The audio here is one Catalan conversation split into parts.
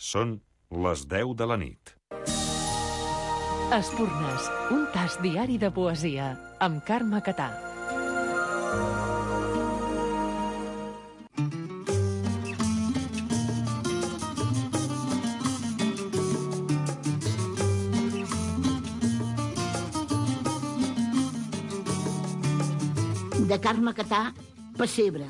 Són les 10 de la nit. Espurnes, un tast diari de poesia, amb Carme Catà. De Carme Catà, Pessebre.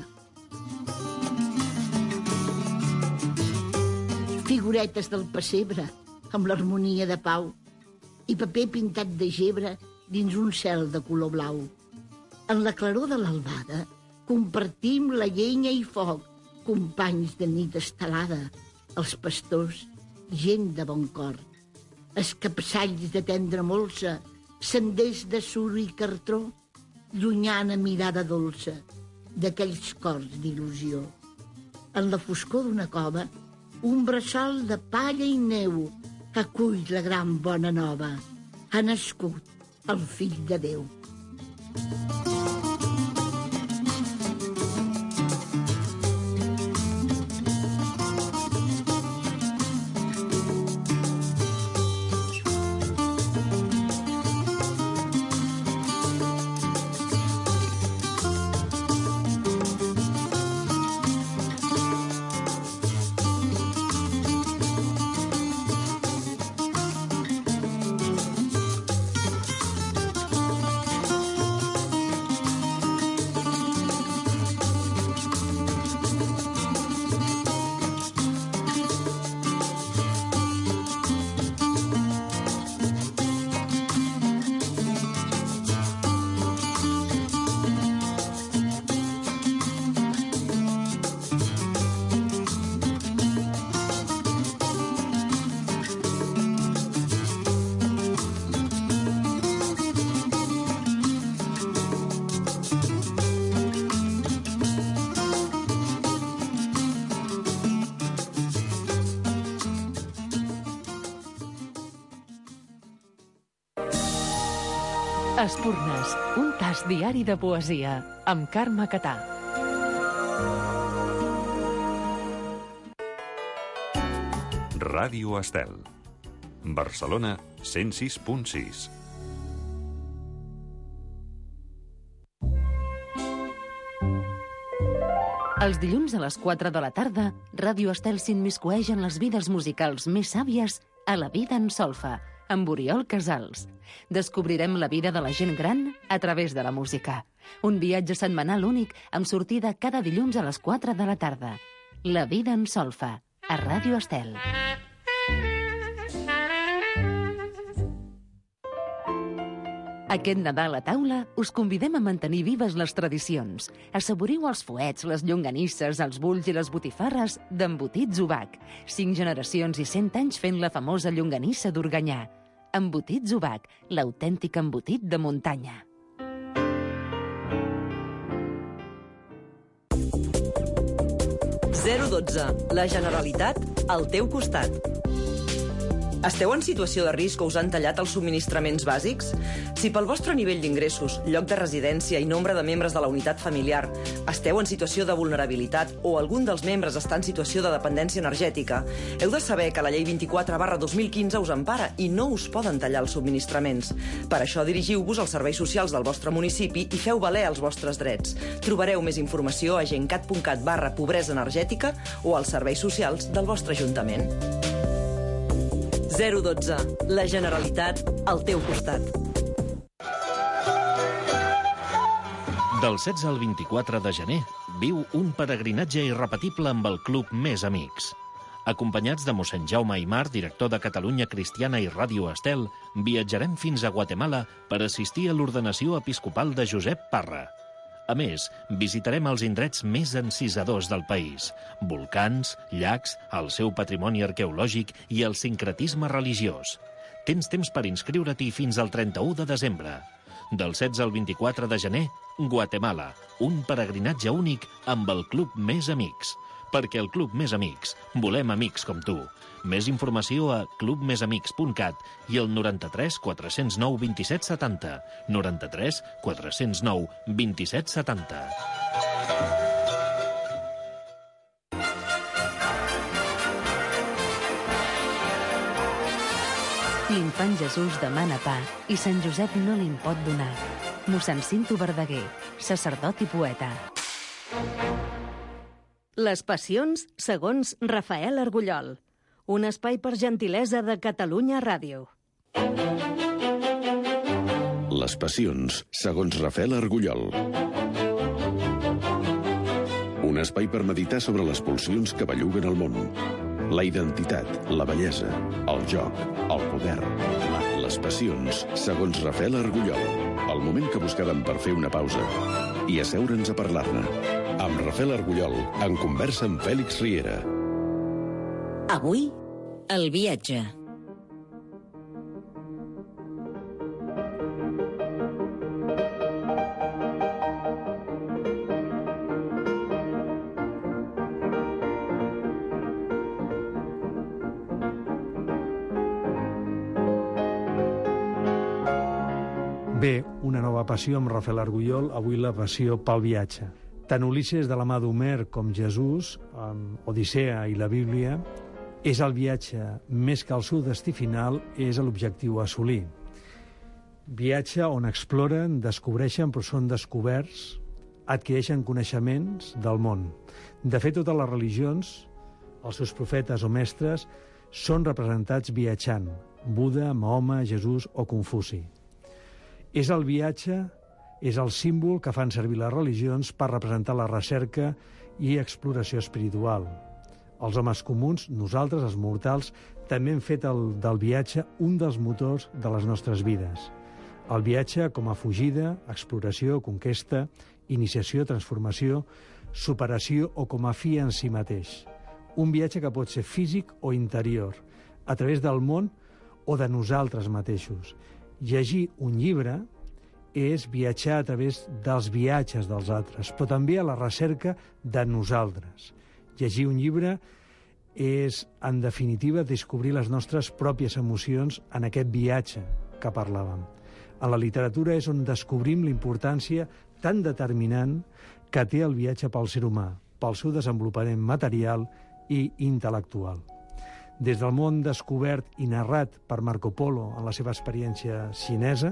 Figuretes del pessebre, amb l'harmonia de pau, i paper pintat de gebre dins un cel de color blau. En la claror de l'albada compartim la llenya i foc, companys de nit estelada, els pastors, gent de bon cor. Escapçalls de tendra molsa, senders de suro i cartró, llunyana mirada dolça d'aquells cors d'il·lusió. En la foscor d'una cova, un bressol de palla i neu acull la gran bona nova. Ha nascut el fill de Déu. Espurnes, un tast diari de poesia, amb Carme Catà. Ràdio Estel. Barcelona 106.6. Els dilluns a les 4 de la tarda, Ràdio Estel s'immiscueix en les vides musicals més sàvies a La vida en solfa, amb Oriol Casals. Descobrirem la vida de la gent gran a través de la música. Un viatge setmanal únic amb sortida cada dilluns a les 4 de la tarda. La vida en solfa, a Ràdio Estel. Aquest Nadal a taula us convidem a mantenir vives les tradicions. Assaboriu els fuets, les llonganisses, els bulls i les botifarres d'Embotits Ubac. 5 generacions i 100 anys fent la famosa llonganissa d'Organyà. Embotits Ubac, l'autèntic embotit de muntanya. La Generalitat al teu costat. Esteu en situació de risc o us han tallat els subministraments bàsics? Si pel vostre nivell d'ingressos, lloc de residència i nombre de membres de la unitat familiar esteu en situació de vulnerabilitat o algun dels membres està en situació de dependència energètica, heu de saber que la llei 24/2015 us empara i no us poden tallar els subministraments. Per això dirigiu-vos als serveis socials del vostre municipi i feu valer els vostres drets. Trobareu més informació a gencat.cat/pobresa energètica o als serveis socials del vostre ajuntament. 012. La Generalitat al teu costat. Del 16 al 24 de gener viu un peregrinatge irrepetible amb el Club Més Amics. Acompanyats de mossèn Jaume Aymar, director de Catalunya Cristiana i Ràdio Estel, viatjarem fins a Guatemala per assistir a l'ordenació episcopal de Josep Parra. A més, visitarem els indrets més encisadors del país: volcans, llacs, el seu patrimoni arqueològic i el sincretisme religiós. Tens temps per inscriure-t'hi fins al 31 de desembre. Del 16 al 24 de gener, Guatemala, un peregrinatge únic amb el Club Més Amics. Perquè el Club Més Amics volem amics com tu. Més informació a clubmesamics.cat i el 93 409 27 70. 93 409 27 70. L'infant Jesús demana pa i Sant Josep no li'n pot donar. Mossèn Cinto Verdaguer, sacerdot i poeta. Les passions segons Rafael Argullol. Un espai per gentilesa de Catalunya Ràdio. Les passions segons Rafael Argullol. Un espai per meditar sobre les pulsions que belluguen el món. La identitat, la bellesa, el joc, el poder, les passions, segons Rafael Argullol. El moment que buscàvem per fer una pausa i asseure'ns a parlar-ne. Amb Rafael Argullol, en conversa amb Fèlix Riera. Avui, el viatge. Bé, una nova passió amb Rafael Argullol, avui la passió pel viatge. Tant Ulisses de la mà d'Homer com Jesús, amb Odissea i la Bíblia, és el viatge més que el seu destí final, és l'objectiu a assolir. Viatge on exploren, descobreixen, però són descoberts, adquireixen coneixements del món. De fet, totes les religions, els seus profetes o mestres, són representats viatjant. Buda, Mahoma, Jesús o Confuci. És el viatge, és el símbol que fan servir les religions per representar la recerca i exploració espiritual. Els homes comuns, nosaltres, els mortals, també hem fet del viatge un dels motors de les nostres vides. El viatge com a fugida, exploració, conquesta, iniciació, transformació, superació o com a fi en si mateix. Un viatge que pot ser físic o interior, a través del món o de nosaltres mateixos. Llegir un llibre és viatjar a través dels viatges dels altres, però també a la recerca de nosaltres. Llegir un llibre és, en definitiva, descobrir les nostres pròpies emocions en aquest viatge que parlàvem. En la literatura és on descobrim l'importància tan determinant que té el viatge pel ser humà, pel seu desenvolupament material i intel·lectual. Des del món descobert i narrat per Marco Polo en la seva experiència xinesa,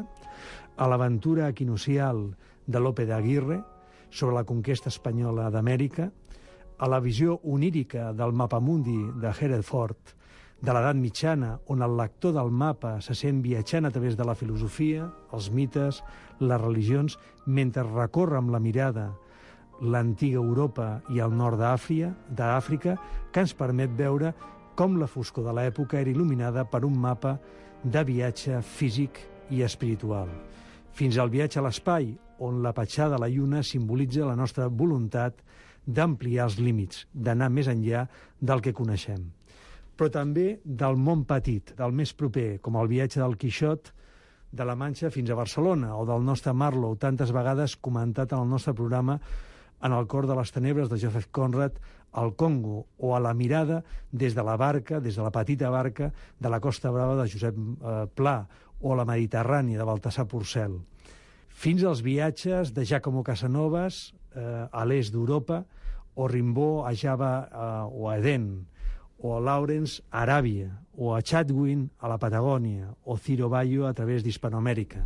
a l'aventura equinocial de Lope de Aguirre sobre la conquesta espanyola d'Amèrica, a la visió onírica del mapamundi de Hereford, de l'edat mitjana, on el lector del mapa se sent viatjant a través de la filosofia, els mites, les religions, mentre recorre amb la mirada l'antiga Europa i el nord d'Àfrica, que ens permet veure com la foscor de l'època era il·luminada per un mapa de viatge físic i espiritual. Fins al viatge a l'espai, on la petjada de la lluna simbolitza la nostra voluntat d'ampliar els límits, d'anar més enllà del que coneixem. Però també del món petit, del més proper, com el viatge del Quixot de la Manxa fins a Barcelona, o del nostre Marlowe, tantes vegades comentat en el nostre programa En el cor de les tenebres de Joseph Conrad, al Congo, o a la mirada des de la barca, des de la petita barca de la Costa Brava de Josep Pla, o a la Mediterrània de Baltasar Porcel. Fins als viatges de Giacomo Casanovas a l'est d'Europa, o Rimbaud a Java o a Eden, o a Lawrence a Aràbia, o a Chatwin a la Patagònia, o Ciro Bayo a través d'Hispanoamèrica.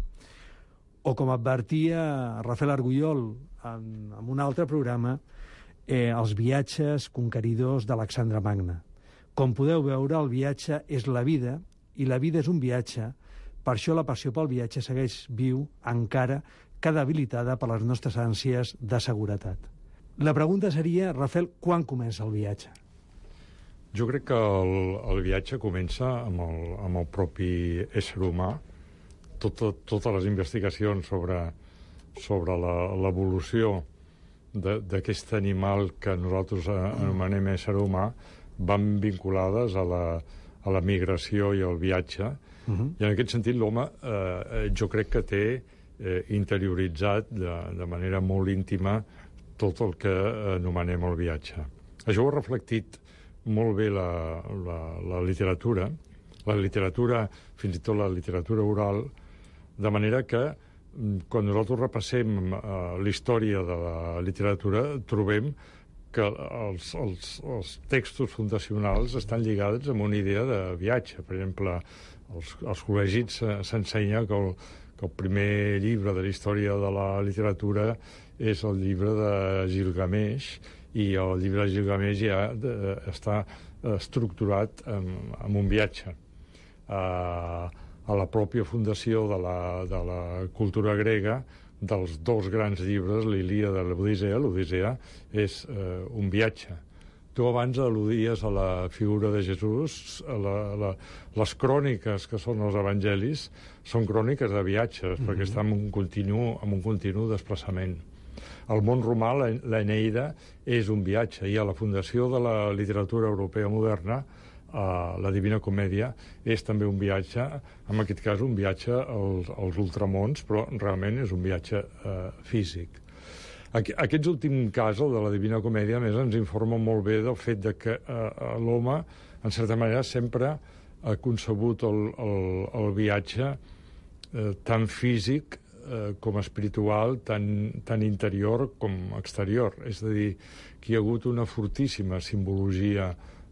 O com advertia Rafael Argullol en un altre programa, els viatges conqueridors d'Alexandre Magne. Com podeu veure, el viatge és la vida, i la vida és un viatge. Per això la passió pel viatge segueix viu, encara que debilitada per les nostres ànsies de seguretat. La pregunta seria, Rafael, quan comença el viatge? Jo crec que el viatge comença amb el propi ésser humà. Totes les investigacions sobre l'evolució d'aquest animal que nosaltres anomenem ésser humà van vinculades a la migració i al viatge. I en aquest sentit l'home jo crec que té interioritzat de manera molt íntima tot el que anomenem el viatge. Això ho ha reflectit molt bé la literatura, fins i tot la literatura oral, de manera que quan nosaltres repassem la història de la literatura trobem que els textos fundacionals estan lligats amb una idea de viatge. Per exemple, als col·legis s'ensenya que el primer llibre de la història de la literatura és el llibre de Gilgamesh, i el llibre de Gilgamesh ja està estructurat en un viatge. A la pròpia fundació de la cultura grega, dels dos grans llibres, l'Ilíada i l'Odissea és un viatge. Tu abans al·ludies a la figura de Jesús, les cròniques que són els evangelis són cròniques de viatges, perquè està en un continu desplaçament. Al món romà, l'Eneida és un viatge, i a la fundació de la literatura europea moderna, la Divina Comèdia és també un viatge, en aquest cas un viatge als ultramons, però realment és un viatge físic. Aquest últim cas, el de la Divina Comèdia, a més, ens informa molt bé del fet que l'home, en certa manera, sempre ha concebut el viatge tan físic com espiritual, tant interior com exterior. És a dir, que hi ha hagut una fortíssima simbologia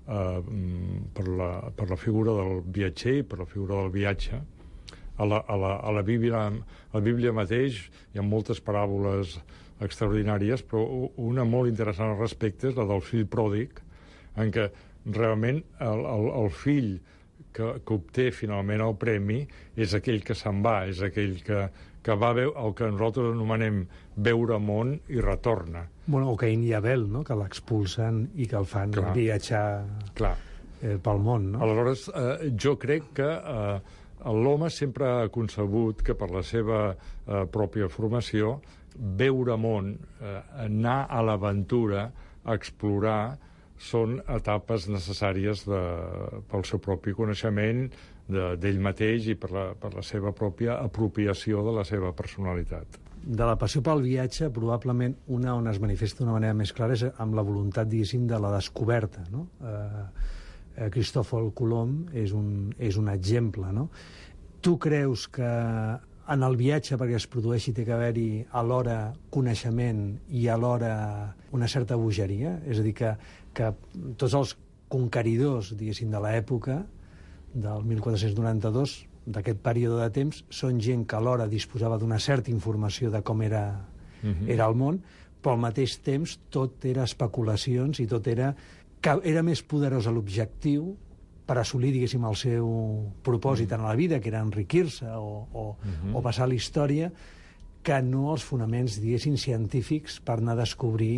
per la figura del viatger i per la figura del viatge. A la Bíblia mateix hi ha moltes paràboles extraordinàries, però una molt interessant al respecte és la del fill pròdig, en què realment el fill que obté finalment el premi és aquell que se'n va, és aquell que va veure el que nosaltres anomenem veure món i retorna. Bueno, o Caín i Abel, no?, que l'expulsen i que el fan viatjar pel món, no? Aleshores, jo crec que l'home sempre ha concebut que per la seva pròpia formació veure món, anar a l'aventura, a explorar, són etapes necessàries pel seu propi coneixement d'ell mateix i per la seva pròpia apropiació de la seva personalitat. De la passió pel viatge, probablement una on es manifesta d'una manera més clara és amb la voluntat, diguéssim, de la descoberta, no? Cristòfol Colom és un exemple, no? Tu creus que en el viatge, perquè es produeixi, té que haver-hi alhora coneixement i alhora una certa bogeria? És a dir, que tots els conqueridors, diguéssim, de l'època, del 1492, d'aquest període de temps, són gent que alhora disposava d'una certa informació de com era el món, però al mateix temps tot era especulacions i tot era més poderós l'objectiu per assolir, diguéssim, el seu propòsit en la vida, que era enriquir-se o passar la història, que no els fonaments, diguéssim, científics per anar a descobrir,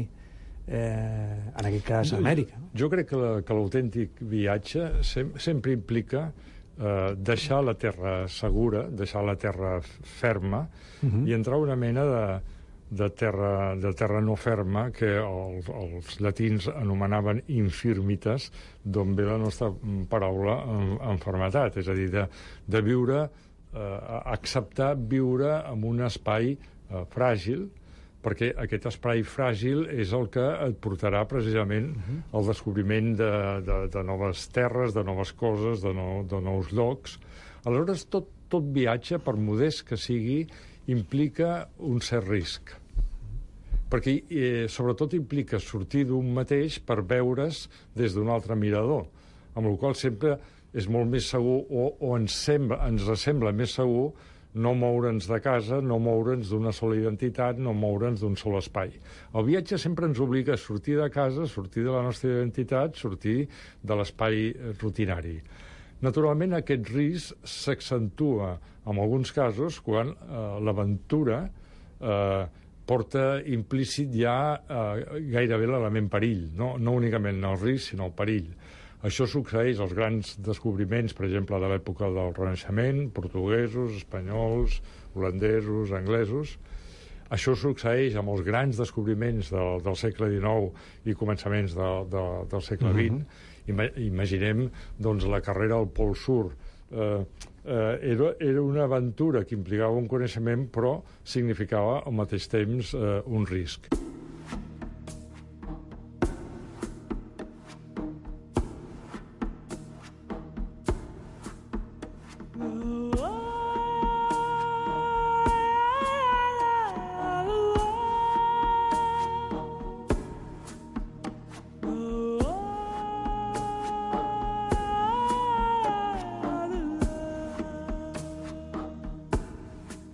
en aquest cas, Amèrica. Jo crec que l'autèntic viatge sempre implica deixar la terra segura, deixar la terra ferma i entrar una mena de terra no ferma que els llatins anomenaven infirmitas, d'on ve la nostra paraula enfermetat, és a dir, de viure, acceptar viure en un espai fràgil, perquè aquest espai fràgil és el que et portarà precisament al descobriment de noves terres, de noves coses, de nous llocs. Aleshores, tot viatge, per modest que sigui, implica un cert risc. Perquè, sobretot, implica sortir d'un mateix per veure's des d'un altre mirador, amb la qual cosa sempre és molt més segur, o ens sembla més segur, no moure'ns de casa, no moure'ns d'una sola identitat, no moure'ns d'un sol espai. El viatge sempre ens obliga a sortir de casa, sortir de la nostra identitat, sortir de l'espai rutinari. Naturalment, aquest risc s'accentua, en alguns casos, quan l'aventura porta implícit ja gairebé l'element perill, no únicament el risc, sinó el perill. Això succeeix als grans descobriments, per exemple, de l'època del Renaixement, portuguesos, espanyols, holandesos, anglesos. Això succeeix amb els grans descobriments del segle XIX i començaments del segle XX. Imaginem doncs, la carrera al Pol Sur. Era una aventura que implicava un coneixement, però significava al mateix temps un risc.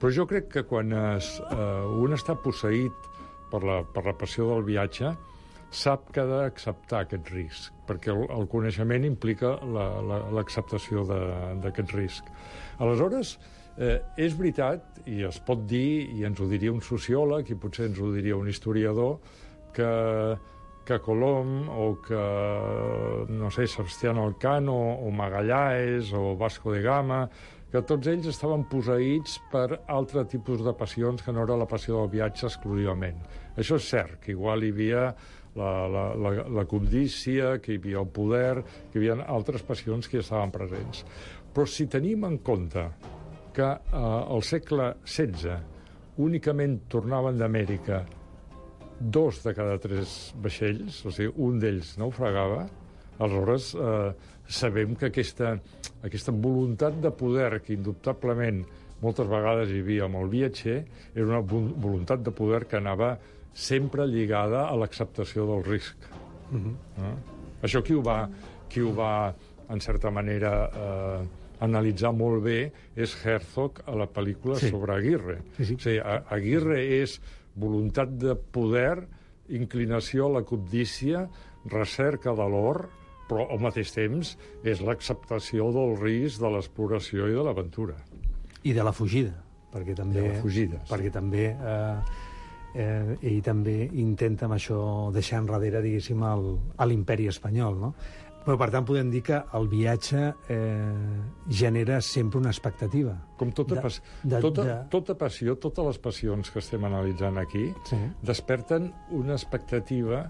Però jo crec que quan un està posseït per la passió del viatge, sap que ha d'acceptar aquest risc, perquè el coneixement implica l'acceptació d'aquest risc. Aleshores, és veritat, i es pot dir, i ens ho diria un sociòleg, i potser ens ho diria un historiador, que Colom o que, no sé, Sebastián Elcano o Magallanes o Vasco de Gama, que tots ells estaven posseïts per altre tipus de passions que no era la passió del viatge exclusivament. Això és cert, que igual hi havia la cobdícia, que hi havia el poder, que hi havia altres passions que hi estaven presents. Però si tenim en compte que al segle XVI únicament tornaven d'Amèrica 2 de cada 3 vaixells, o sigui, un d'ells naufragava, aleshores sabem que aquesta voluntat de poder que indubtablement moltes vegades hi havia amb el viatger era una voluntat de poder que anava sempre lligada a l'acceptació del risc. Això qui ho va en certa manera analitzar molt bé és Herzog a la pel·lícula sobre Aguirre. O sigui, Aguirre és voluntat de poder, inclinació a la cobdícia, recerca de l'or, però al mateix temps és l'acceptació del risc, de l'exploració i de l'aventura. I de la fugida, perquè també... De la fugida, sí. Perquè també ell també intenta amb això deixar enrere, diguéssim, l'imperi espanyol, no? Però, per tant, podem dir que el viatge genera sempre una expectativa. Com tota passió, totes les passions que estem analitzant aquí desperten una expectativa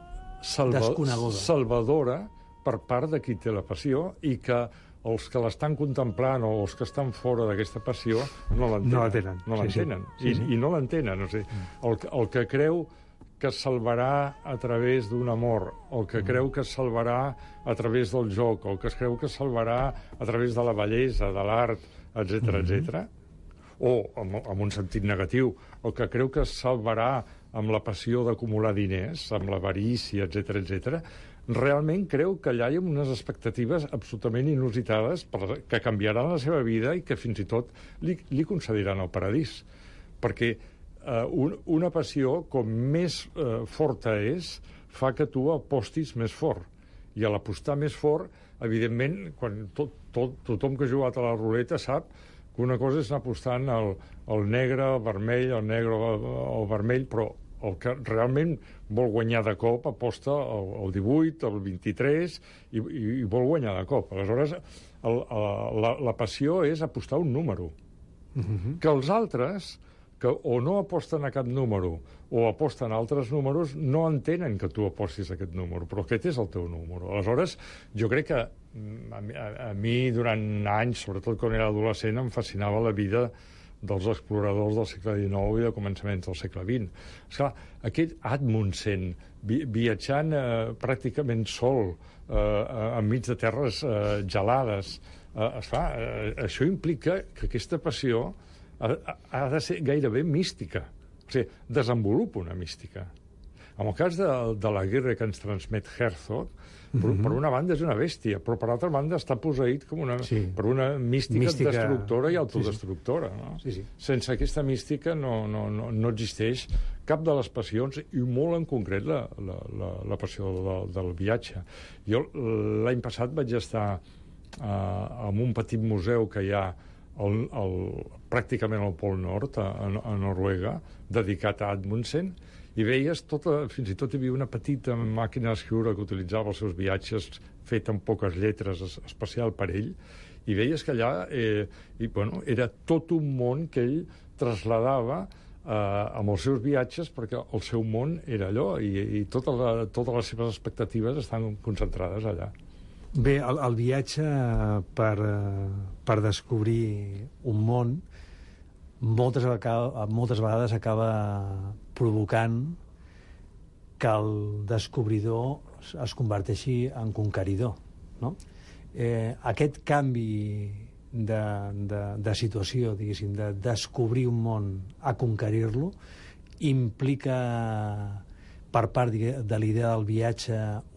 salvadora per part de qui té la passió i que els que l'estan contemplant o els que estan fora d'aquesta passió no l'entenen. I no l'entenen. O sigui, el que creu que es salvarà a través d'un amor, o que creu que es salvarà a través del joc, o que es creu que es salvarà a través de la bellesa, de l'art, etc., o, amb un sentit negatiu, o que creu que es salvarà amb la passió d'acumular diners, amb l'avarícia, etc., realment creu que allà hi ha unes expectatives absolutament inusitades que canviaran la seva vida i que fins i tot li concediran el paradís. Perquè una passió, com més forta és, fa que tu apostis més fort. I a l'apostar més fort, evidentment, quan tothom que ha jugat a la ruleta sap que una cosa és anar apostant al negre, al vermell, al negre o al vermell, però el que realment vol guanyar de cop aposta al 18, al 23 i vol guanyar de cop. Aleshores, la passió és apostar un número. Que els altres, que o no aposten a cap número o aposten a altres números, no entenen que tu apostis a aquest número, però aquest és el teu número. Aleshores, jo crec que a mi durant anys, sobretot quan era adolescent, em fascinava la vida dels exploradors del segle XIX i de començaments del segle XX. Esclar, aquest Amundsen viatjant pràcticament sol enmig de terres gelades, això implica que aquesta passió ha de ser gairebé mística. O sigui, desenvolupa una mística. En el cas de l'Aguirre que ens transmet Herzog, per una banda és una bèstia, però per altra banda està posseït per una mística destructora i autodestructora. No? Sense aquesta mística no existeix cap de les passions, i molt en concret la passió del viatge. Jo l'any passat vaig estar en un petit museu que hi ha pràcticament al Pol Nord, a Noruega, dedicat a Amundsen, i veies fins i tot hi havia una petita màquina d'escriure que utilitzava els seus viatges, feta amb poques lletres, especial per ell, i veies que allà era tot un món que ell trasladava amb els seus viatges, perquè el seu món era allò, i totes les seves expectatives estan concentrades allà. Bé, el viatge per descobrir un món moltes vegades acaba provocant que el descobridor es converteixi en conqueridor, no? Aquest canvi de situació, diguéssim, de descobrir un món a conquerir-lo, implica per part de l'idea del viatge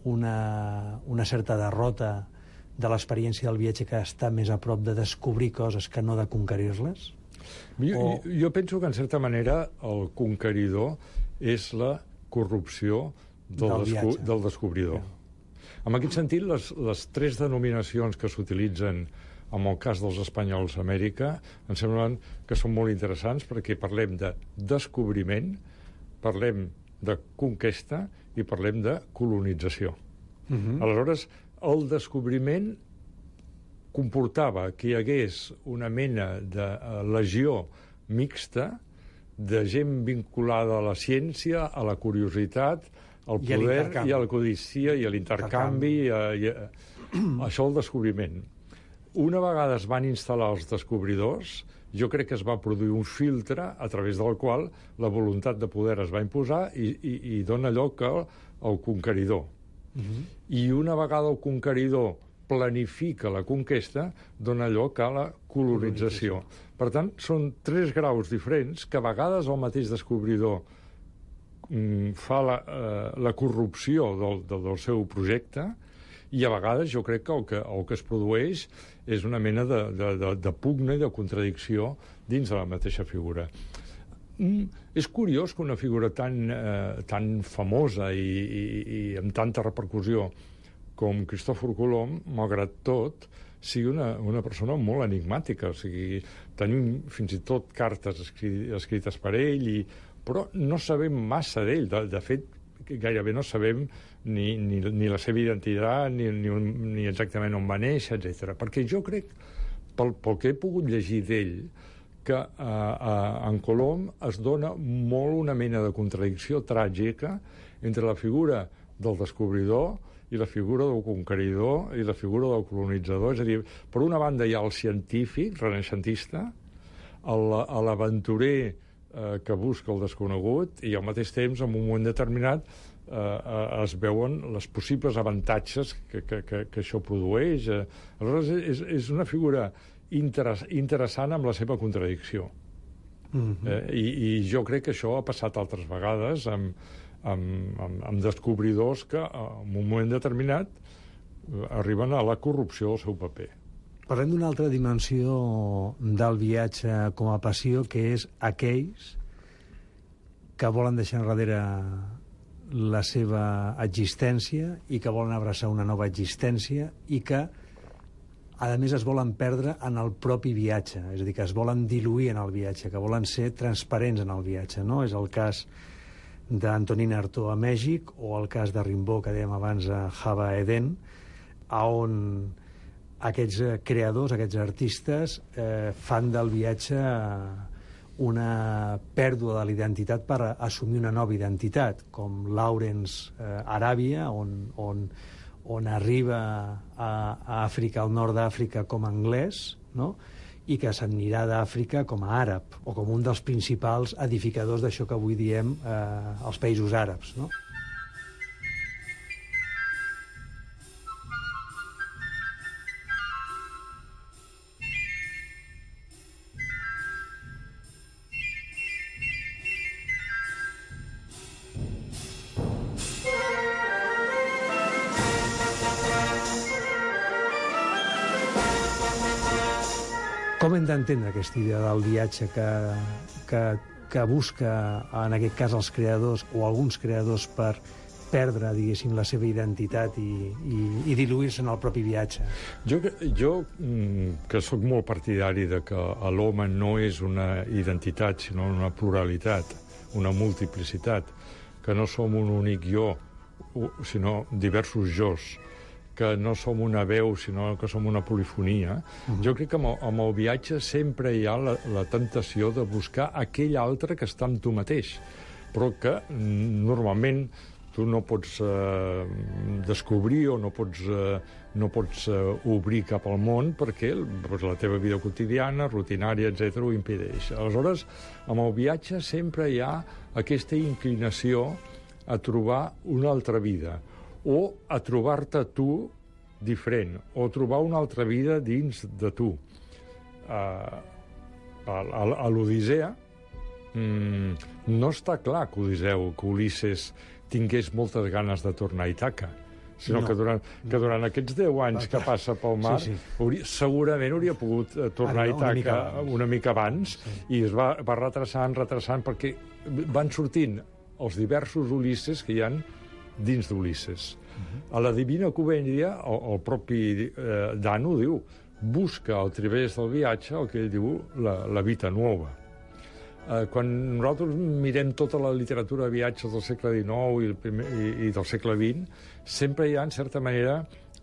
una certa derrota de l'experiència del viatge, que està més a prop de descobrir coses que no de conquerir-les? Jo penso que, en certa manera, el conqueridor és la corrupció del descobridor. En aquest sentit, les tres denominacions que s'utilitzen en el cas dels espanyols a Amèrica em semblen que són molt interessants, perquè parlem de descobriment, parlem de conquesta i parlem de colonització. Aleshores, el descobriment comportava que hi hagués una mena de legió mixta de gent vinculada a la ciència, a la curiositat, al poder i a la codícia i a l'intercanvi. Això, el descobriment. Una vegada es van instal·lar els descobridors, jo crec que es va produir un filtre a través del qual la voluntat de poder es va imposar i dona lloc al conqueridor. I una vegada el conqueridor planifica la conquesta, dona lloc a la colonització. Per tant, són tres graus diferents que a vegades el mateix descobridor fa la corrupció del seu projecte, i a vegades jo crec que el que es produeix és una mena de pugna i de contradicció dins de la mateixa figura. És curiós que una figura tan famosa i amb tanta repercussió com Cristòfor Colom, malgrat tot, sigui una persona molt enigmàtica. O sigui, tenim fins i tot cartes escrites per ell, però no sabem massa d'ell. De fet, gairebé no sabem ni la seva identitat, ni exactament on va néixer, etc. Perquè jo crec, pel que he pogut llegir d'ell, que en Colom es dona molt una mena de contradicció tràgica entre la figura del descobridor i la figura del conqueridor i la figura del colonitzador. És a dir, per una banda hi ha el científic renaixentista, l'aventurer que busca el desconegut, i al mateix temps, en un moment determinat, es veuen els possibles avantatges que això produeix. Aleshores, és una figura interessant amb la seva contradicció. I jo crec que això ha passat altres vegades amb descobridors que, en un moment determinat, arriben a la corrupció del seu paper. Parlem d'una altra dimensió del viatge com a passió, que és aquells que volen deixar enrere la seva existència i que volen abraçar una nova existència i que, a més, es volen perdre en el propi viatge, és a dir, que es volen diluir en el viatge, que volen ser transparents en el viatge, no? És el cas d'Antonín Artaud a Mèxic o el cas de Rimbaud, que dèiem abans, a Java Eden, on aquests creadors, aquests artistes, fan del viatge una pèrdua de l'identitat per assumir una nova identitat, com Lawrence Aràbia, on arriba a Àfrica, al nord d'Àfrica, com a anglès, no? I que s'anirà d'Àfrica com a àrab, o com un dels principals edificadors d'això que avui diem els països àrabs, no? Com hem d'entendre aquesta idea del viatge que busca, en aquest cas, els creadors o alguns creadors per perdre, diguéssim, la seva identitat i diluir-se en el propi viatge? Jo que sóc molt partidari de que l'home no és una identitat, sinó una pluralitat, una multiplicitat, que no som un únic jo, sinó diversos jos, que no som una veu, sinó que som una polifonia. Jo crec que amb el viatge sempre hi ha la tentació de buscar aquell altre que està amb tu mateix, però que normalment tu no pots descobrir o no pots obrir cap al món perquè la teva vida quotidiana, rutinària, etc., ho impedeix. Aleshores, amb el viatge sempre hi ha aquesta inclinació a trobar una altra vida, o a trobar-te tu diferent, o trobar una altra vida dins de tu. A l'Odissea no està clar que Ulisses tingués moltes ganes de tornar a Ítaca, sinó que durant aquests 10 anys que passa pel mar, segurament hauria pogut tornar a Ítaca una mica abans, i es va retrasant, perquè van sortint els diversos Ulisses que hi han dins d'Ulisses. A la Divina Comèdia, el propi Dano diu: busca al través del viatge el que ell diu la vita nuova. Quan nosaltres mirem tota la literatura de viatges del segle XIX i del segle XX, sempre hi ha, en certa manera,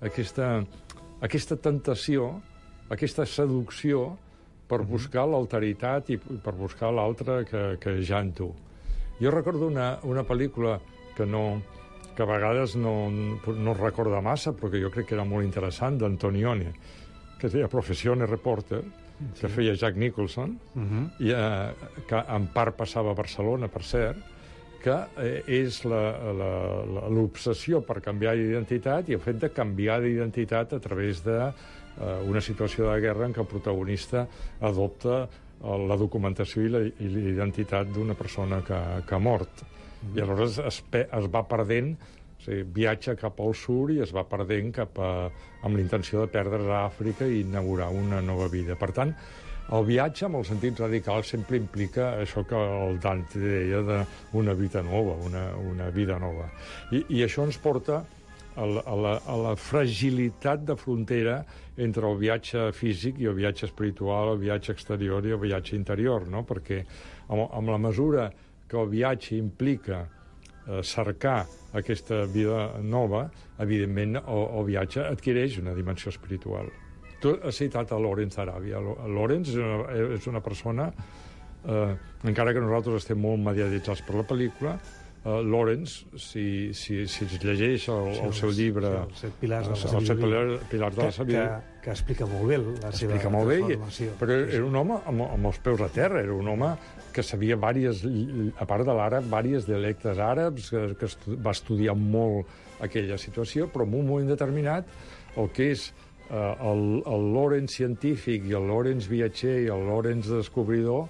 aquesta tentació, aquesta seducció per buscar l'alteritat i per buscar l'altre que ja en tu. Jo recordo una pel·lícula que a vegades no recorda massa, però que jo crec que era molt interessant, d'Antonioni, que es deia Professione Reporter, que feia Jack Nicholson, i que en part passava a Barcelona, per cert, que és l'obsessió per canviar d'identitat i el fet de canviar d'identitat a través d'una situació de guerra en què el protagonista adopta la documentació i la identitat d'una persona que ha mort. I aleshores es va perdent, o sigui, viatja cap al sud i es va perdent amb la intenció de perdre's a Àfrica i inaugurar una nova vida. Per tant, el viatge, en el sentit radical, sempre implica això que el Dante deia d'una vida nova, una vida nova. I això ens porta a la fragilitat de frontera entre el viatge físic i el viatge espiritual, el viatge exterior i el viatge interior, no? Perquè amb la mesura que el viatge implica cercar aquesta vida nova, evidentment el viatge adquireix una dimensió espiritual. Tu has citat a Lawrence d'Aràbia. Lawrence és una persona, encara que nosaltres estem molt mediatitzats per la pel·lícula, Lawrence, si es llegeix el seu llibre Els 7 pilars de la sabidoria, que explica molt bé la seva formació. Però era un home amb els peus a terra, era un home que sabia a part de l'àrab, diversos dialectes àrabs, que va estudiar molt aquella situació, però en un moment determinat el que és el Lawrence científic i el Lawrence viatger i el Lawrence descobridor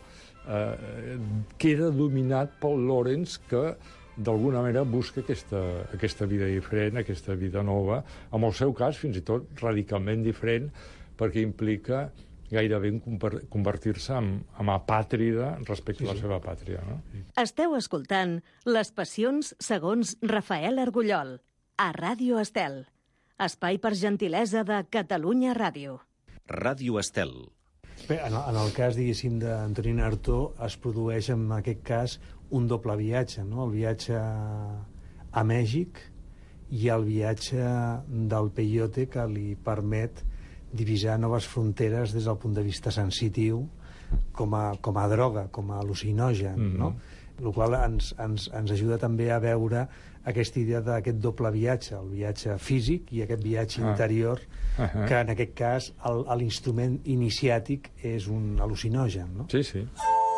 queda dominat pel Lawrence que d'alguna manera busca aquesta vida diferent, aquesta vida nova, en el seu cas fins i tot radicalment diferent, perquè implica gairebé convertir-se en apàtrida respecte a la seva pàtria. No? Esteu escoltant Les passions segons Rafael Argullol, a Ràdio Estel, espai per gentilesa de Catalunya Ràdio. Ràdio Estel. Bé, en el cas, diguéssim, d'Antonín Artaud es produeix, en aquest cas, un doble viatge, no? El viatge a Mèxic i el viatge del peyote, que li permet divisar noves fronteres des del punt de vista sensitiu com a droga, com a al·lucinogen, no? El qual ens ajuda també a veure aquesta idea d'aquest doble viatge, el viatge físic i aquest viatge interior, que en aquest cas l'instrument iniciàtic és un al·lucinogen, no? Sí, sí.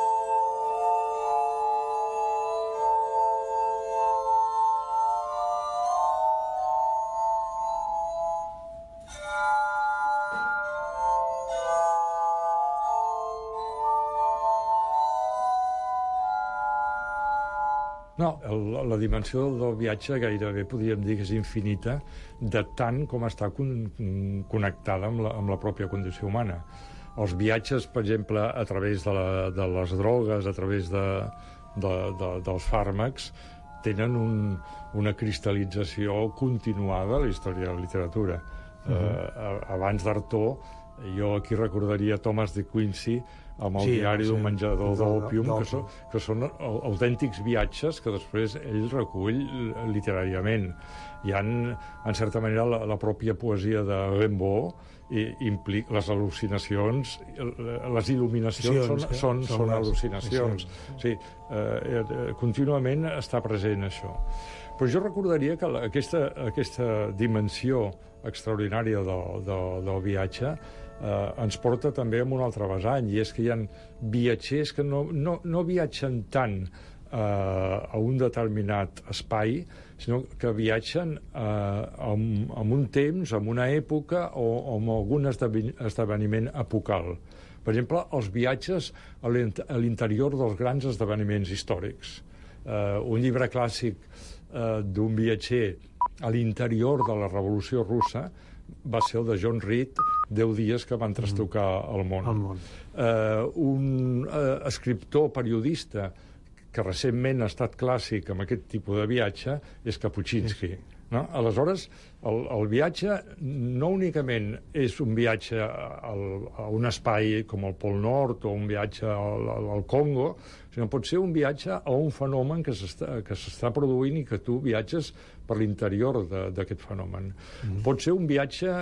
No, la dimensió del viatge gairebé podríem dir que és infinita, de tant com està connectada amb la pròpia condició humana. Els viatges, per exemple, a través de les drogues, a través dels fàrmacs, tenen una cristal·lització continuada a la història de la literatura. Abans d'Artaud, jo aquí recordaria Thomas de Quincey amb el diari d'un menjador d'òpium, que són autèntics viatges que després ell recull literàriament. Hi ha, en certa manera, la pròpia poesia de Rimbaud implica les al·lucinacions, les il·luminacions són al·lucinacions. Sí, contínuament està present això. Però jo recordaria que aquesta dimensió extraordinària del viatge ens porta també a un altre vessant, i és que hi ha viatgers que no viatgen tant a un determinat espai, sinó que viatgen en un temps, en una època o en algun esdeveniment epocal. Per exemple, els viatges a l'interior dels grans esdeveniments històrics. Un llibre clàssic d'un viatger a l'interior de la Revolució Russa va ser el de John Reed, 10 dies que van trastocar el món. Un escriptor, periodista, que recentment ha estat clàssic amb aquest tipus de viatge, és Kapuscinski. No? Aleshores, el viatge no únicament és un viatge a un espai com el Pol Nord o un viatge al Congo, sinó pot ser un viatge a un fenomen que s'està produint i que tu viatges per l'interior d'aquest fenomen. Pot ser un viatge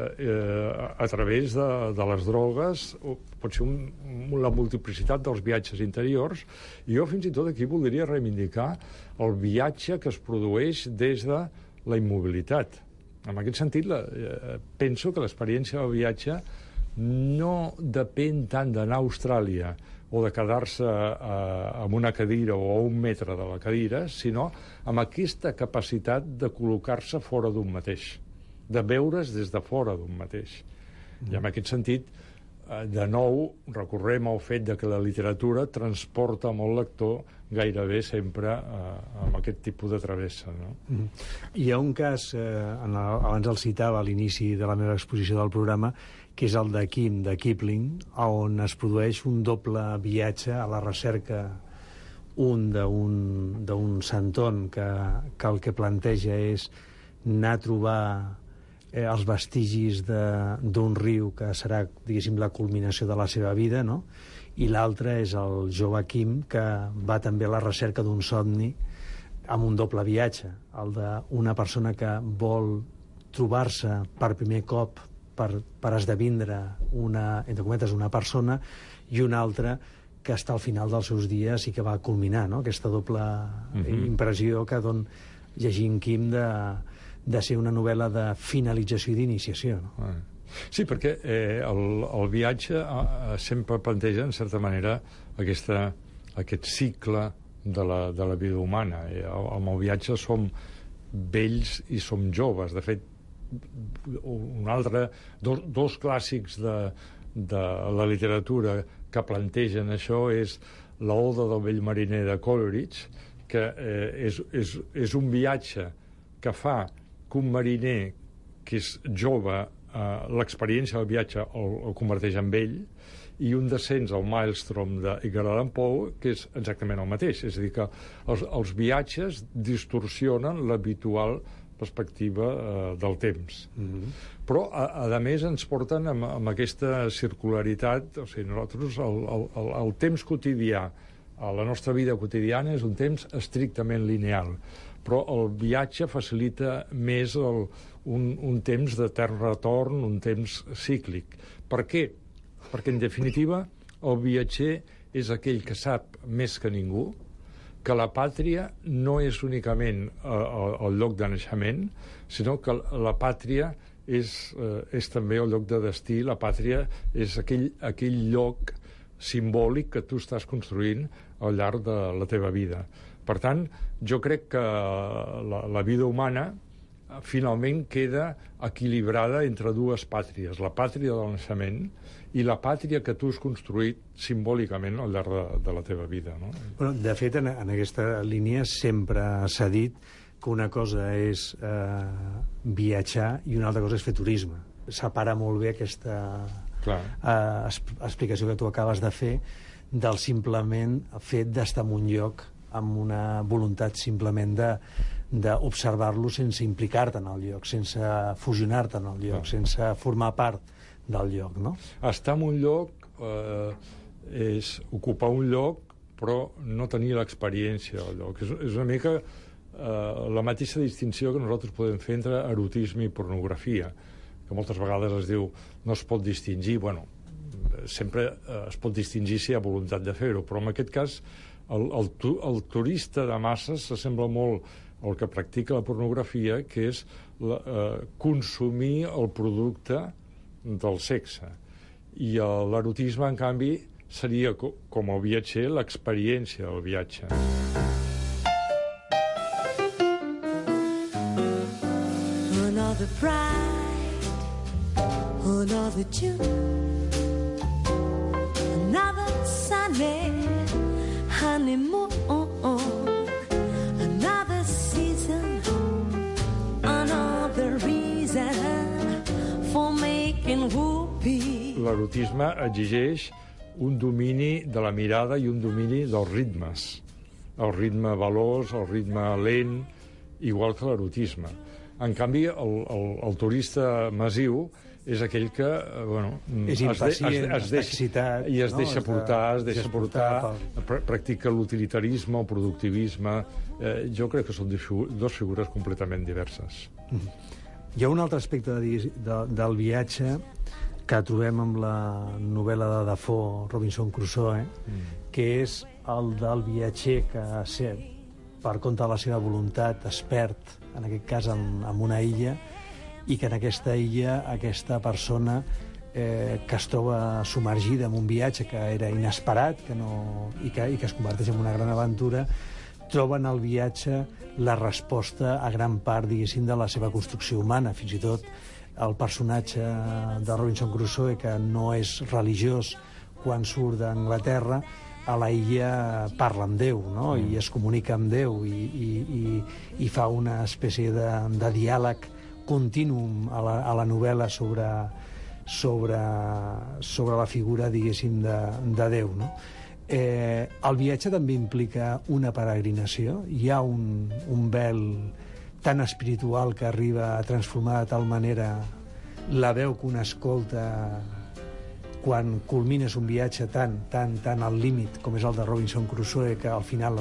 a través de les drogues, pot ser la multiplicitat dels viatges interiors, i jo fins i tot aquí voldria reivindicar el viatge que es produeix des de la immobilitat. En aquest sentit, penso que l'experiència del viatge no depèn tant d'anar a Austràlia o de quedar-se en una cadira o a 1 metre de la cadira, sinó amb aquesta capacitat de col·locar-se fora d'un mateix, de veure's des de fora d'un mateix. I en aquest sentit, de nou, recorrem al fet de que la literatura transporta molt lector gairebé sempre amb aquest tipus de travessa. No? Hi ha un cas, abans el citava a l'inici de la meva exposició del programa, que és el de Kipling, on es produeix un doble viatge a la recerca, un d'un Santon que el que planteja és anar a trobar els vestigis d'un riu que serà, diguéssim, la culminació de la seva vida, no? I l'altre és el jove Kim, que va també a la recerca d'un somni amb un doble viatge, el d'una persona que vol trobar-se per primer cop per esdevindre entre cometes, una persona, i una altra que està al final dels seus dies i que va culminar, no? Aquesta doble impressió que don llegint Kim de ser una novel·la de finalització i d'iniciació. No? Sí, perquè el viatge sempre planteja, en certa manera, aquest cicle de la vida humana. Amb el viatge som vells i som joves. De fet, dos clàssics de la literatura que plantegen això és l'Oda del vell mariner de Coleridge, que és un viatge que fa que un mariner que és jove, l'experiència del viatge el converteix en vell, i un descens al Maelstrom d'Edgar Allan Poe, que és exactament el mateix. És a dir, que els viatges distorsionen l'habitual perspectiva del temps. Però, a més, ens porten amb aquesta circularitat. O sigui, nosaltres, el temps quotidià, la nostra vida quotidiana, és un temps estrictament lineal, però el viatge facilita més un temps d'etern retorn, un temps cíclic. Per què? Perquè, en definitiva, el viatger és aquell que sap més que ningú que la pàtria no és únicament el lloc de naixement, sinó que la pàtria és també el lloc de destí. La pàtria és aquell lloc simbòlic que tu estàs construint al llarg de la teva vida. Per tant, jo crec que la vida humana finalment queda equilibrada entre dues pàtries, la pàtria del naixement i la pàtria que tu has construït simbòlicament al llarg de la teva vida. No? Bueno, de fet, en aquesta línia sempre s'ha dit que una cosa és viatjar i una altra cosa és fer turisme. Separa molt bé aquesta explicació que tu acabes de fer del simplement fet d'estar en un lloc amb una voluntat simplement d'observar-lo sense implicar-te en el lloc, sense fusionar-te en el lloc, sense formar part del lloc, no? Estar en un lloc és ocupar un lloc, però no tenir l'experiència del lloc. És una mica la mateixa distinció que nosaltres podem fer entre erotisme i pornografia, que moltes vegades es diu no es pot distingir. Bueno, sempre es pot distingir si hi ha voluntat de fer-ho, però en aquest cas el turista de masses s'assembla molt al que practica la pornografia, que és consumir el producte del sexe. I l'erotisme, en canvi, seria, com el viatger, l'experiència del viatge. Another pride, another June, another sunny honeymoon, another season whoopee. L'erotisme exigeix un domini de la mirada i un domini dels ritmes. El ritme veloç, el ritme lent, igual que l'erotisme. En canvi, el turista massiu és aquell que és impacient, està excitat, i es deixa portar, practica l'utilitarisme o productivisme. Jo crec que són dues figures completament diverses. Hi ha un altre aspecte del viatge que trobem amb la novel·la de Defoe, Robinson Crusoe, que és el del viatger que, per compte de la seva voluntat, es perd, en aquest cas, en una illa, i que en aquesta illa aquesta persona que es troba submergida en un viatge que era inesperat i que es converteix en una gran aventura, troba en el viatge la resposta a gran part, diguéssim, de la seva construcció humana. Fins i tot el personatge de Robinson Crusoe, que no és religiós quan surt d'Anglaterra, a la illa parla amb Déu, no? I es comunica amb Déu i fa una espècie de diàleg continu a la novel·la sobre la figura, diguéssim, de Déu, no? El viatge també implica una peregrinació. Hi ha un vel tan espiritual que arriba a transformar de tal manera la veu que un escolta quan culmines un viatge tan al límit com és el de Robinson Crusoe, que al final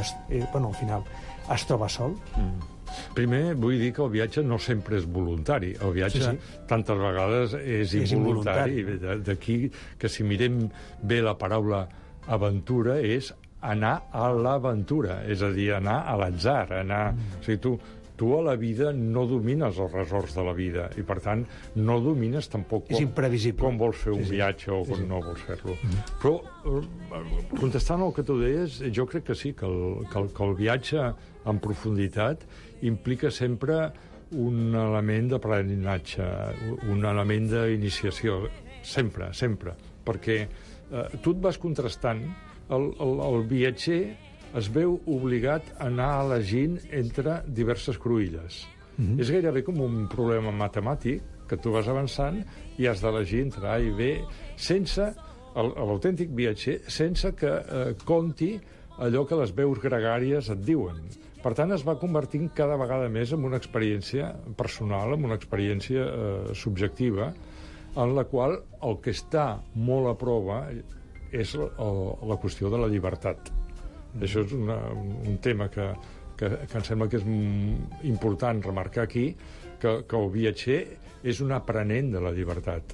es troba sol. Primer, vull dir que el viatge no sempre és voluntari. El viatge, tantes vegades, és involuntari. D'aquí que, si mirem bé la paraula aventura, és anar a l'aventura, és a dir, anar a l'atzar, O sigui, tu a la vida no domines els ressorts de la vida i, per tant, no domines tampoc com vols fer un viatge o com no vols fer-lo. Però, contestant el que tu deies, jo crec que sí, que el viatge en profunditat implica sempre un element de peregrinatge, un element d'iniciació, sempre, perquè tu et vas contrastant, el viatger es veu obligat a anar elegint entre diverses cruïlles. És gairebé com un problema matemàtic, que tu vas avançant i has d'elegir entre A i B, sense l'autèntic viatger, sense que compti allò que les veus gregàries et diuen. Per tant, es va convertint cada vegada més en una experiència personal, en una experiència subjectiva, en la qual el que està molt a prova és la qüestió de la llibertat. Això és un tema que em sembla que és important remarcar aquí, que el viatger és un aprenent de la llibertat.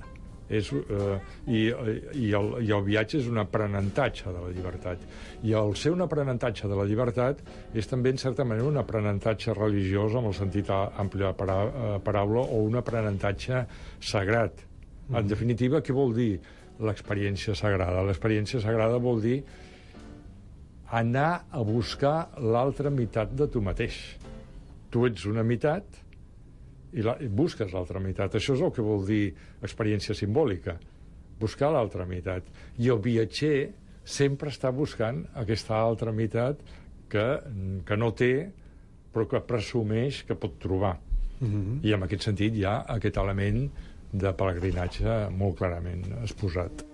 I el viatge és un aprenentatge de la llibertat. I el ser un aprenentatge de la llibertat és també, en certa manera, un aprenentatge religiós, amb el sentit ampli de la paraula, o un aprenentatge sagrat. En definitiva, què vol dir l'experiència sagrada? L'experiència sagrada vol dir anar a buscar l'altra meitat de tu mateix. Tu ets una meitat i busques l'altra meitat. Això és el que vol dir experiència simbòlica, buscar l'altra meitat. I el viatger sempre està buscant aquesta altra meitat que no té, però que presumeix que pot trobar. I en aquest sentit hi ha aquest element de pelegrinatge molt clarament exposat.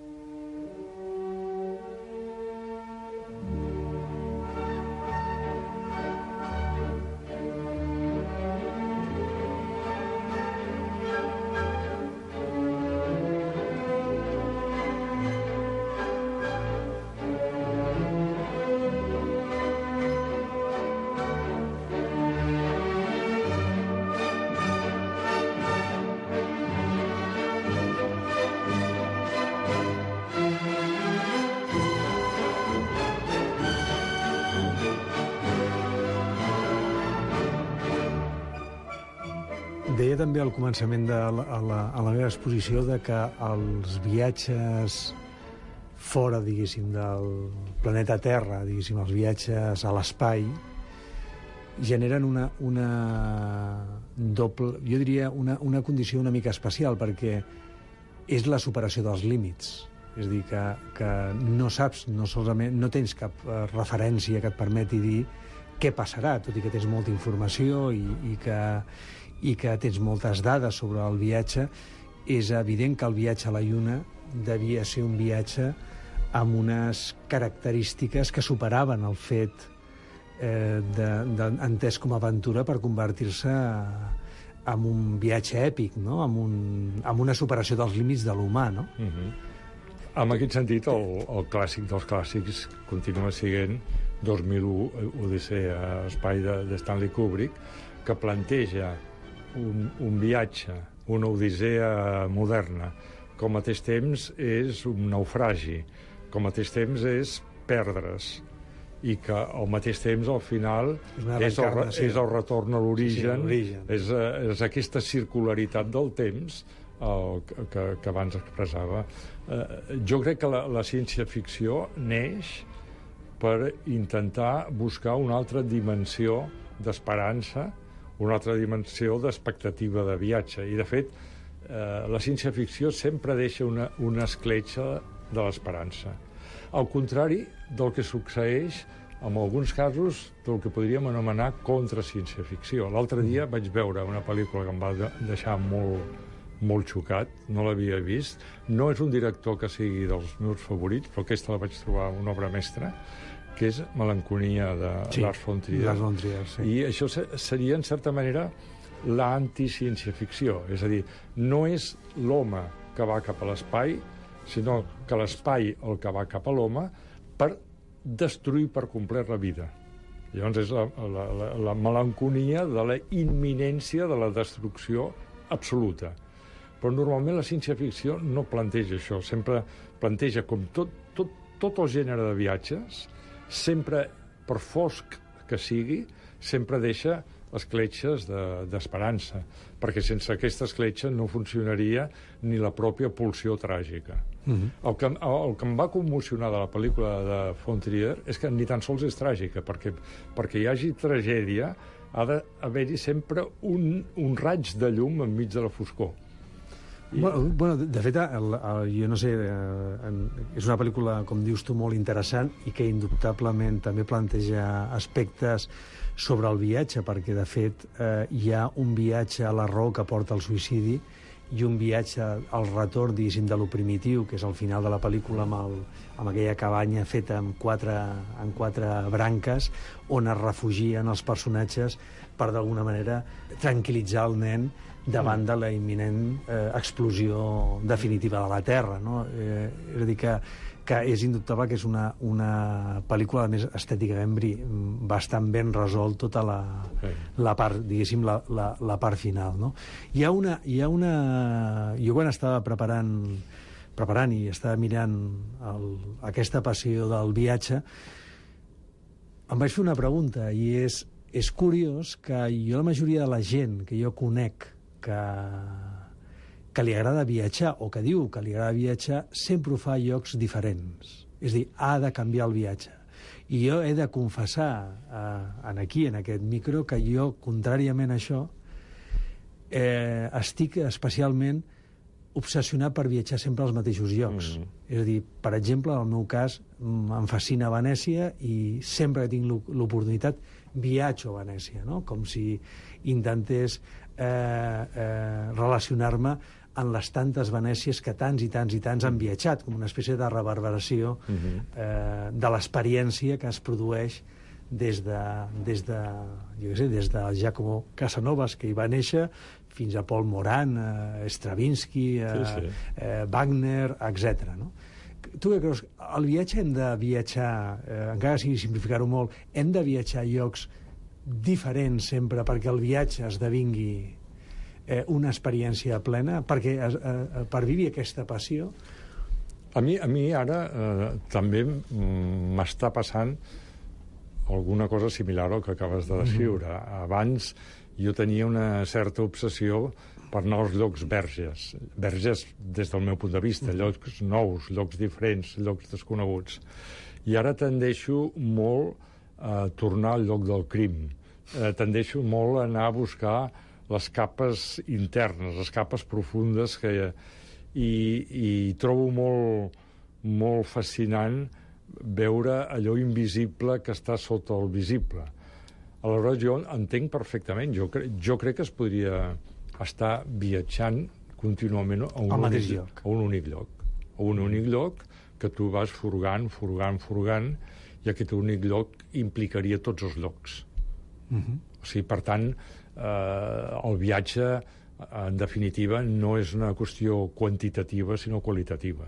Deia també al començament de la meva exposició que els viatges fora, diguéssim, del planeta Terra, diguéssim, els viatges a l'espai, generen una doble, jo diria, una condició una mica especial, perquè és la superació dels límits. És a dir, que no saps, no tens cap referència que et permeti dir què passarà, tot i que tens molta informació i que tens moltes dades sobre el viatge, és evident que el viatge a la Lluna devia ser un viatge amb unes característiques que superaven el fet entès com a aventura per convertir-se en un viatge èpic, no? amb una superació dels límits de l'humà, no? En aquest sentit, el clàssic dels clàssics continua sent 2001, Odissea a Espai de Stanley Kubrick, que planteja un viatge, una odissea moderna, que al mateix temps és un naufragi, que al mateix temps és perdre's, i que al mateix temps, al final, és el retorn a l'origen, és aquesta circularitat del temps que abans expressava. Jo crec que la ciència-ficció neix per intentar buscar una altra dimensió d'esperança, una altra dimensió d'expectativa de viatge. I, de fet, la ciència-ficció sempre deixa una escletxa de l'esperança. Al contrari del que succeeix en alguns casos del que podríem anomenar contraciència-ficció. L'altre dia vaig veure una pel·lícula que em va deixar molt xocat, no l'havia vist. No és un director que sigui dels meus favorits, però aquesta la vaig trobar una obra mestra, que és Melanconia de Lars von Trier. Lars von Trier, sí. I això seria, en certa manera, l'anti-ciència-ficció. És a dir, no és l'home que va cap a l'espai, sinó que l'espai el que va cap a l'home per destruir per complet la vida. Llavors és la melanconia de la imminència de la destrucció absoluta. Però normalment la ciència-ficció no planteja això, sempre planteja com tot el gènere de viatges, sempre, per fosc que sigui, sempre deixa escletxes d'esperança, perquè sense aquesta escletxa no funcionaria ni la pròpia pulsió tràgica. El que em va commocionar de la pel·lícula de von Trier és que ni tan sols és tràgica, perquè hi hagi tragèdia ha d'haver-hi sempre un raig de llum enmig de la foscor. Bueno, de fet, jo no sé, és una pel·lícula, com dius tu, molt interessant i que indubtablement també planteja aspectes sobre el viatge, perquè, de fet, hi ha un viatge a la raó que porta al suïcidi i un viatge al retorn, diguéssim, de lo primitiu, que és al final de la pel·lícula amb aquella cabanya feta amb quatre branques, on es refugien els personatges per, d'alguna manera, tranquil·litzar el nen davant de la imminent explosió definitiva de la Terra, no? És a dir, que és indubtable que és una pel·lícula, a més, estèticament bastant ben resolt tota la part, diguéssim, la part final, no? Hi ha una... Jo quan estava preparant i estava mirant aquesta passió del viatge, em vaig fer una pregunta, i és curiós que jo, la majoria de la gent que jo conec que li agrada viatjar, o que diu que li agrada viatjar, sempre ho fa a llocs diferents. És a dir, ha de canviar el viatge. I jo he de confessar aquí, en aquest micro, que jo, contràriament a això, estic especialment obsessionat per viatjar sempre als mateixos llocs. És a dir, per exemple, en el meu cas, em fascina Venècia i sempre que tinc l'oportunitat viatjo a Venècia, no? Com si intentés relacionar-me en les tantes Venècies que tants i tants i tants han viatjat, com una espècie de reverberació de l'experiència que es produeix des de Giacomo Casanovas, que hi va néixer, fins a Paul Morand, Stravinsky, Wagner, etc. No? Tu què creus? El viatge hem de viatjar, encara sigui simplificar-ho molt, hem de viatjar a llocs diferents sempre perquè el viatge esdevingui una experiència plena, per viure aquesta passió? A mi ara també m'està passant alguna cosa similar al que acabes de descriure. Abans jo tenia una certa obsessió per anar als llocs verges des del meu punt de vista, llocs nous, llocs diferents, llocs desconeguts. I ara tendeixo molt a tornar al lloc del crim. Tendeixo molt a anar a buscar les capes internes, les capes profundes, i trobo molt fascinant veure allò invisible que està sota el visible. Aleshores, jo entenc perfectament. Jo crec que es podria estar viatjant contínuament a un únic lloc que tu vas furgant, i aquest únic lloc implicaria tots els llocs. O sigui, per tant, el viatge, en definitiva, no és una qüestió quantitativa, sinó qualitativa.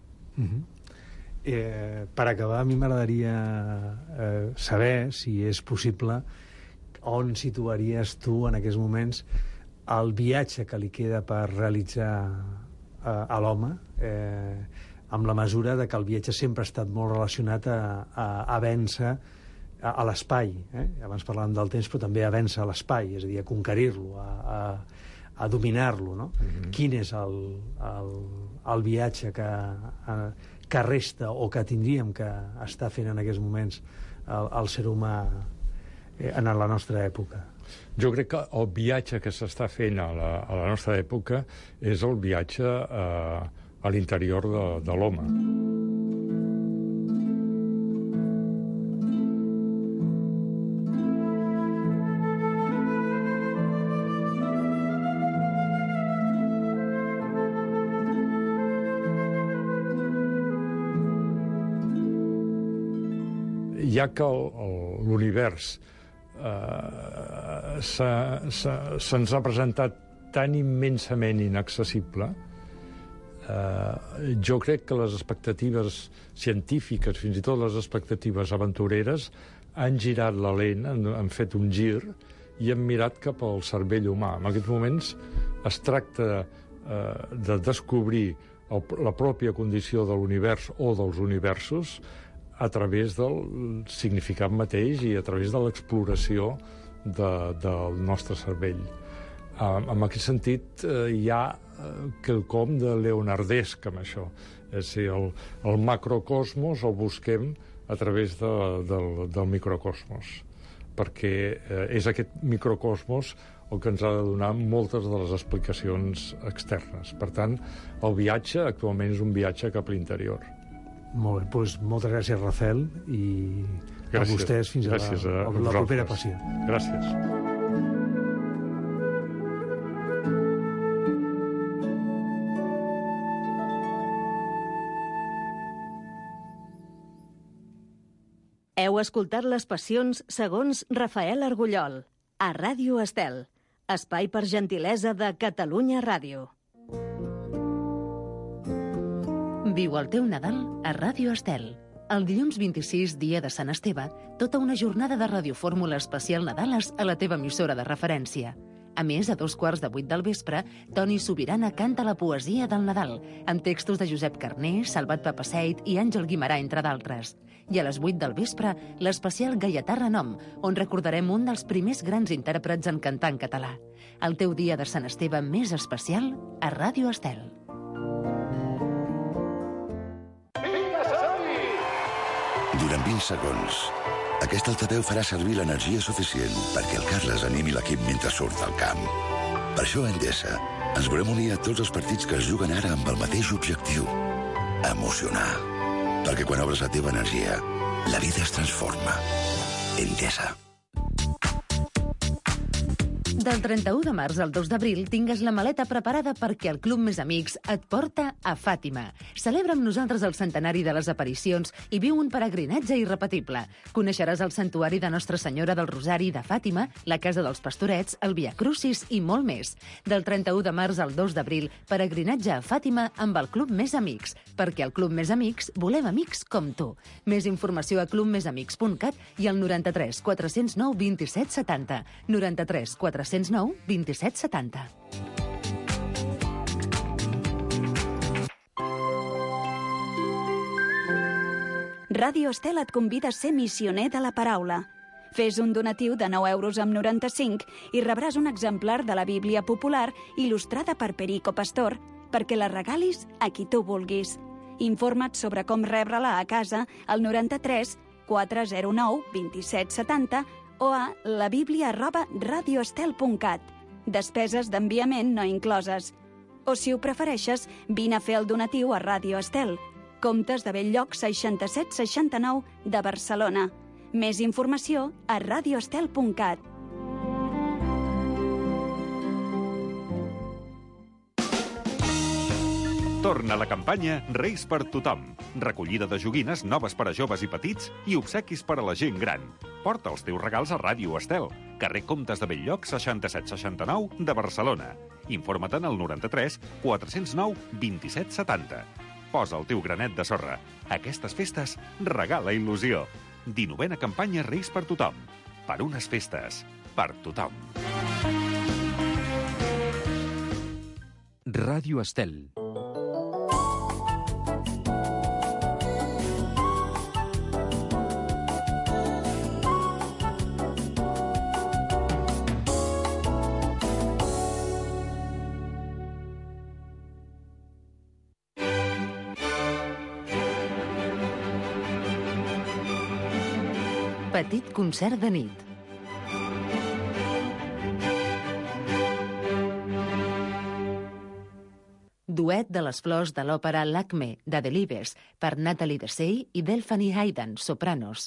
Per acabar, a mi m'agradaria saber, si és possible, on situaries tu en aquests moments el viatge que li queda per realitzar a l'home, amb la mesura de que el viatge sempre ha estat molt relacionat a vèncer a l'espai. Abans parlàvem del temps, però també a vèncer a l'espai, és a dir, a conquerir-lo, a dominar-lo, no? Quin és el viatge que resta o que tindríem que estar fent en aquests moments el ser humà en la nostra època? Jo crec que el viatge que s'està fent a la nostra època és el viatge a l'interior de l'home. Ja que l'univers se'ns ha presentat tan immensament inaccessible, jo crec que les expectatives científiques, fins i tot les expectatives aventureres, han girat la lent, han fet un gir i han mirat cap al cervell humà. En aquests moments es tracta de descobrir la pròpia condició de l'univers o dels universos a través del significat mateix i a través de l'exploració del nostre cervell. En aquest sentit, hi ha quelcom de leonardesc amb això. És a dir, el macrocosmos el busquem a través del microcosmos, perquè és aquest microcosmos el que ens ha de donar moltes de les explicacions externes. Per tant, el viatge actualment és un viatge cap a l'interior. Molt bé, doncs moltes gràcies, Rafael, i a vostès fins a la propera passió. Gràcies. Heu escoltat les passions segons Rafael Argullol, a Ràdio Estel, espai per gentilesa de Catalunya Ràdio. Viu el teu Nadal a Ràdio Estel. El dilluns 26, dia de Sant Esteve, tota una jornada de radiofórmula especial Nadales a la teva emissora de referència. A més, a 2:15 del vespre, Toni Subirana canta la poesia del Nadal, amb textos de Josep Carner, Salvat Papasseit i Àngel Guimarà, entre d'altres. I a les 8 del vespre, l'especial Gaietà Renom, on recordarem un dels primers grans intèrprets en cantar en català. El teu dia de Sant Esteve més especial a Ràdio Estel. Durant 20 segons, aquest altaveu farà servir l'energia suficient perquè el Carles animi l'equip mentre surt al camp. Per això a Endesa ens volem unir a tots els partits que es juguen ara amb el mateix objectiu: emocionar. Perquè quan obres la teva energia, la vida es transforma. Endesa. Del 31 de març al 2 d'abril tingues la maleta preparada perquè el Club Més Amics et porta a Fàtima. Celebra amb nosaltres el centenari de les aparicions i viu un peregrinatge irrepetible. Coneixeràs el santuari de Nostra Senyora del Rosari de Fàtima, la Casa dels Pastorets, el Via Crucis i molt més. Del 31 de març al 2 d'abril, peregrinatge a Fàtima amb el Club Més Amics, perquè al Club Més Amics volem amics com tu. Més informació a clubmesamics.cat i al 93 409 27 70. 93 409 27 70. Ràdio Estel et convida a ser missioner de la paraula. Fes un donatiu de 9 euros amb 95 i rebràs un exemplar de la Bíblia popular il·lustrada per Perico Pastor perquè la regalis a qui tu vulguis. Informa't sobre com rebre-la a casa al 93 409 27 70 o a labiblia@radioestel.cat. Despeses d'enviament no incloses. O, si ho prefereixes, vine a fer el donatiu a Ràdio Estel. Comtes de Belllloc 6769 de Barcelona. Més informació a radioestel.cat. Torna la campanya Reis per tothom. Recollida de joguines noves per a joves i petits i obsequis per a la gent gran. Porta els teus regals a Ràdio Estel, carrer Comtes de Bell-lloc 6769 de Barcelona. Informa't al 93 409 27 70. Posa el teu granet de sorra. Aquestes festes regala il·lusió. 19a campanya Reis per tothom. Per unes festes. Per tothom. Ràdio Estel. Petit concert de nit. Duet de les flors de l'òpera L'Acme, de Delibes, per Nathalie Dessay i Delphine Hayden, sopranos.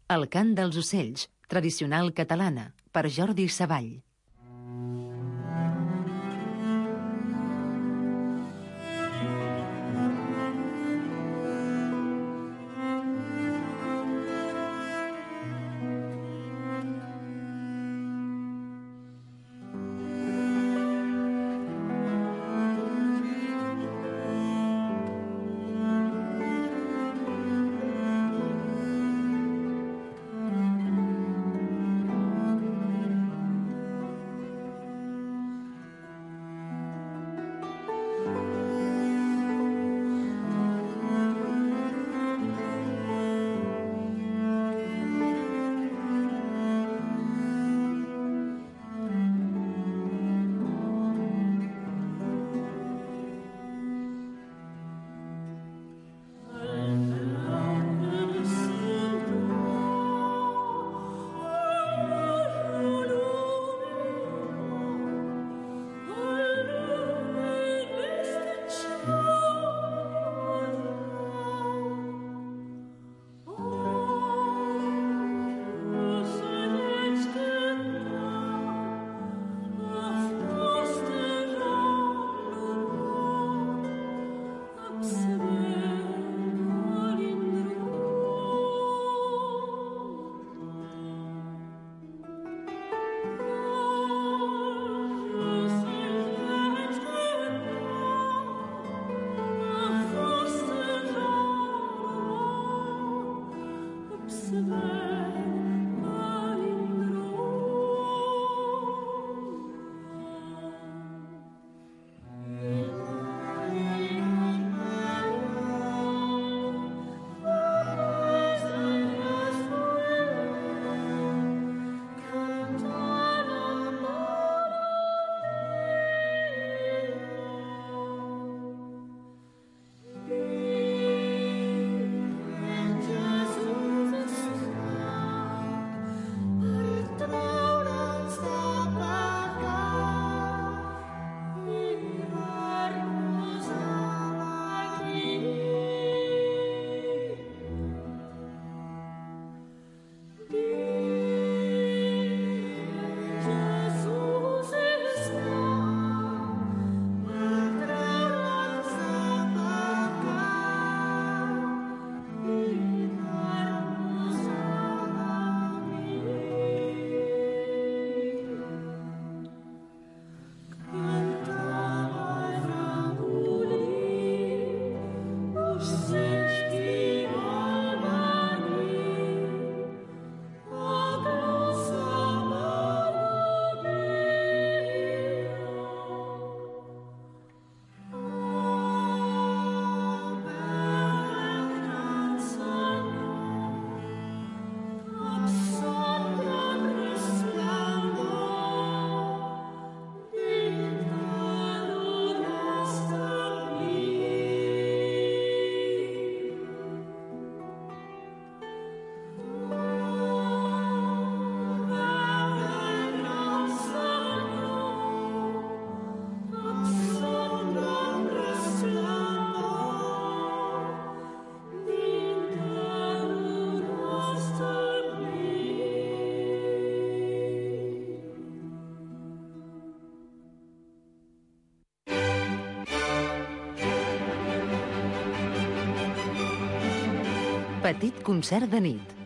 El cant dels ocells, tradicional catalana, per Jordi Savall. Petit concert de nit.